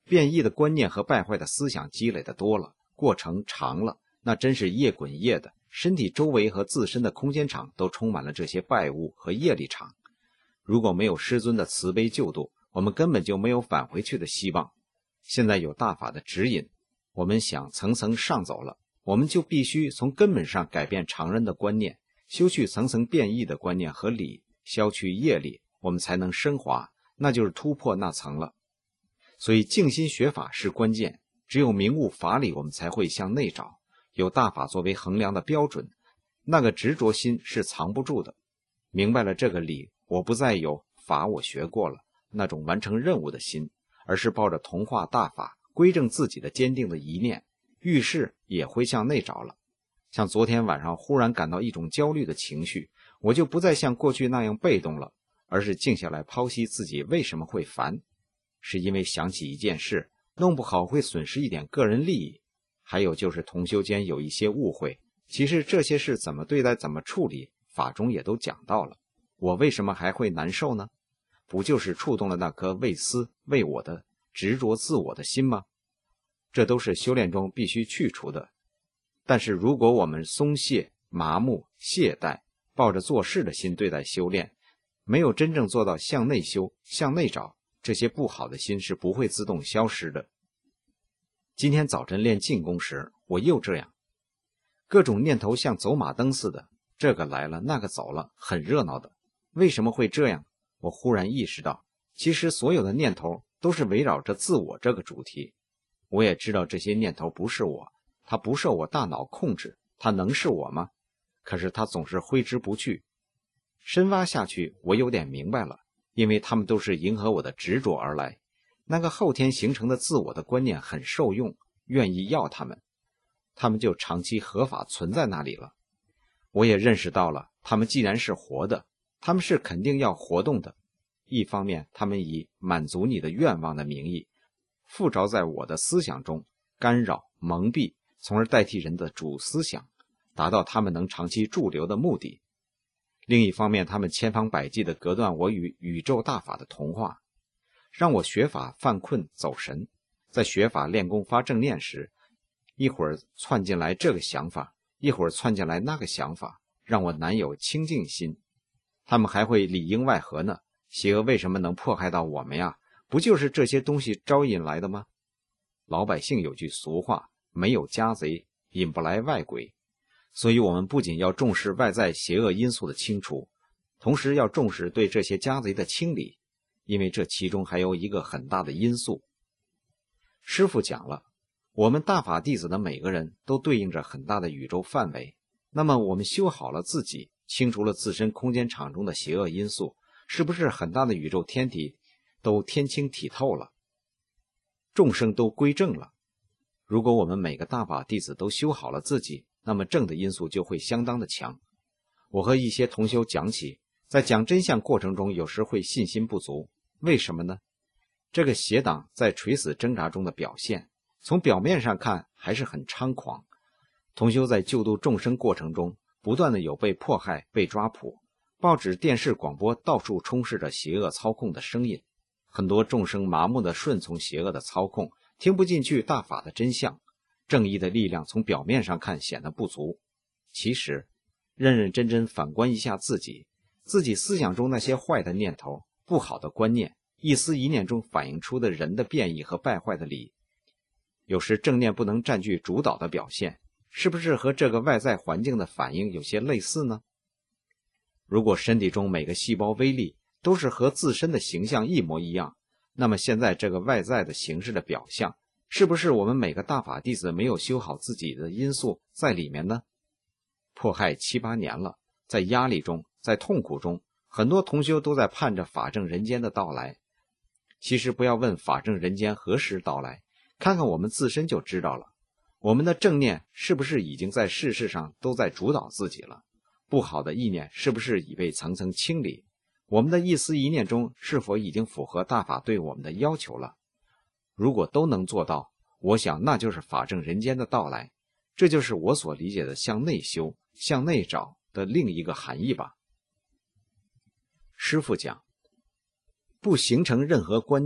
变异的观念和败坏的思想积累的多了，过程长了，那真是业滚业的，身体周围和自身的空间场都充满了这些败物和业力场。如果没有师尊的慈悲救度，我们根本就没有返回去的希望。现在有大法的指引，我们想层层上走了，我们就必须从根本上改变常人的观念，修去层层变异的观念和理，消去业力，我们才能升华，那就是突破那层了。所以静心学法是关键，只有明悟法理，我们才会向内找，有大法作为衡量的标准，那个执着心是藏不住的。明白了这个理，我不再有法我学过了那种完成任务的心，而是抱着同化大法归正自己的坚定的一念，遇事也会向内找了。像昨天晚上忽然感到一种焦虑的情绪，我就不再像过去那样被动了，而是静下来剖析自己为什么会烦，是因为想起一件事，弄不好会损失一点个人利益，还有就是同修间有一些误会，其实这些事怎么对待怎么处理，法中也都讲到了，我为什么还会难受呢？不就是触动了那颗为私为我的执着自我的心吗？这都是修炼中必须去除的。但是如果我们松懈、麻木、懈怠，抱着做事的心对待修炼，没有真正做到向内修、向内找，这些不好的心是不会自动消失的。今天早晨练静功时，我又这样，各种念头像走马灯似的，这个来了那个走了，很热闹的。为什么会这样？我忽然意识到，其实所有的念头都是围绕着自我这个主题。我也知道这些念头不是我，它不受我大脑控制，它能是我吗？可是它总是挥之不去。深挖下去，我有点明白了，因为他们都是迎合我的执着而来。那个后天形成的自我的观念很受用，愿意要他们就长期合法存在那里了。我也认识到了，他们既然是活的，他们是肯定要活动的。一方面，他们以满足你的愿望的名义，附着在我的思想中，干扰、蒙蔽，从而代替人的主思想，达到他们能长期驻留的目的。另一方面，他们千方百计地隔断我与宇宙大法的同化，让我学法犯困走神。在学法练功发正念时，一会儿窜进来这个想法，一会儿窜进来那个想法，让我难有清净心。他们还会里应外合呢，邪恶为什么能迫害到我们呀？不就是这些东西招引来的吗？老百姓有句俗话，没有家贼引不来外鬼。所以我们不仅要重视外在邪恶因素的清除，同时要重视对这些家贼的清理，因为这其中还有一个很大的因素。师父讲了，我们大法弟子的每个人都对应着很大的宇宙范围，那么我们修好了自己，清除了自身空间场中的邪恶因素，是不是很大的宇宙天体都天清体透了，众生都归正了？如果我们每个大法弟子都修好了自己，那么正的因素就会相当的强。我和一些同修讲起，在讲真相过程中有时会信心不足，为什么呢？这个邪党在垂死挣扎中的表现，从表面上看还是很猖狂。同修在救度众生过程中，不断的有被迫害、被抓捕，报纸、电视、广播到处充斥着邪恶操控的声音，很多众生麻木的顺从邪恶的操控，听不进去大法的真相，正义的力量从表面上看显得不足。其实认认真真反观一下自己思想中那些坏的念头、不好的观念，一思一念中反映出的人的变异和败坏的理，有时正念不能占据主导的表现，是不是和这个外在环境的反应有些类似呢？如果身体中每个细胞微粒都是和自身的形象一模一样，那么现在这个外在的形式的表象，是不是我们每个大法弟子没有修好自己的因素在里面呢？迫害7、8年了，在压力中，在痛苦中，很多同修都在盼着法正人间的到来。其实不要问法正人间何时到来，看看我们自身就知道了。我们的正念是不是已经在事实上都在主导自己了？不好的意念是不是已被层层清理？我们的一思一念中是否已经符合大法对我们的要求了？如果都能做到，我想那就是法正人间的到来，这就是我所理解的向内修、向内找的另一个含义吧。师父讲，不形成任何观念，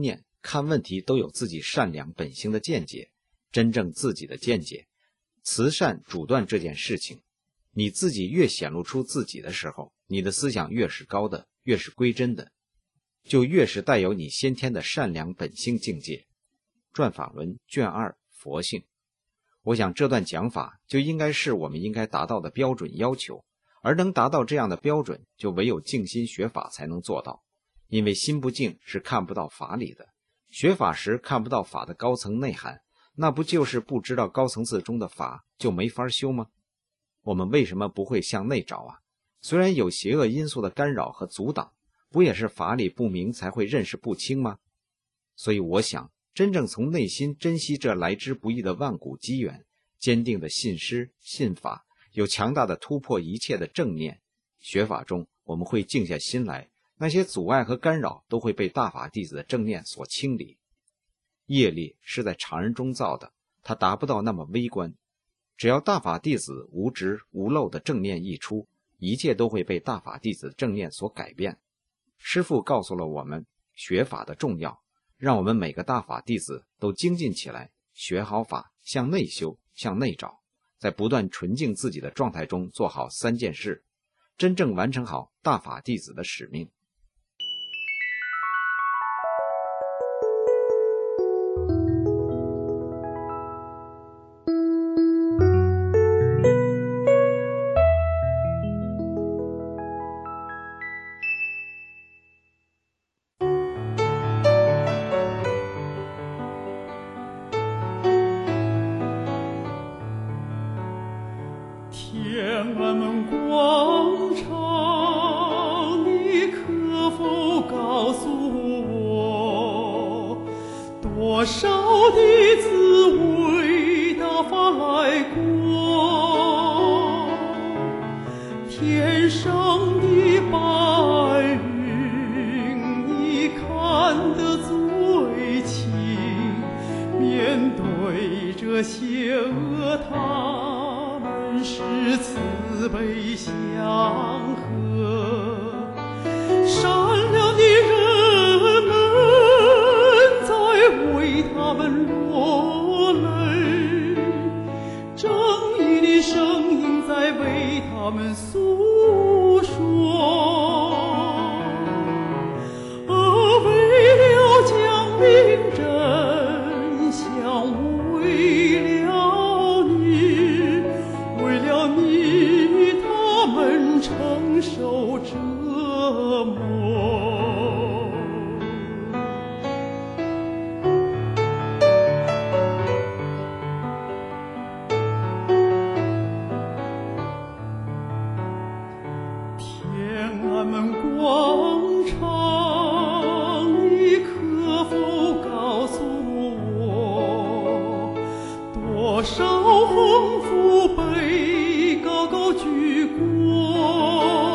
看问题都有自己善良本性的见解，真正自己的见解，慈善主断这件事情。你自己越显露出自己的时候，你的思想越是高的，越是归真的，就越是带有你先天的善良本性境界。传法文卷2佛性。我想这段讲法就应该是我们应该达到的标准要求，而能达到这样的标准，就唯有静心学法才能做到。因为心不静是看不到法理的，学法时看不到法的高层内涵，那不就是不知道高层次中的法就没法修吗？我们为什么不会向内找啊？虽然有邪恶因素的干扰和阻挡，不也是法理不明才会认识不清吗？所以我想，真正从内心珍惜这来之不易的万古机缘，坚定的信师信法，有强大的突破一切的正念，学法中我们会静下心来，那些阻碍和干扰都会被大法弟子的正念所清理。业力是在常人中造的，它达不到那么微观，只要大法弟子无执无漏的正念一出，一切都会被大法弟子的正念所改变。师父告诉了我们学法的重要，让我们每个大法弟子都精进起来，学好法，向内修，向内找，在不断纯净自己的状态中做好3件事，真正完成好大法弟子的使命。 少横幅被高高举过。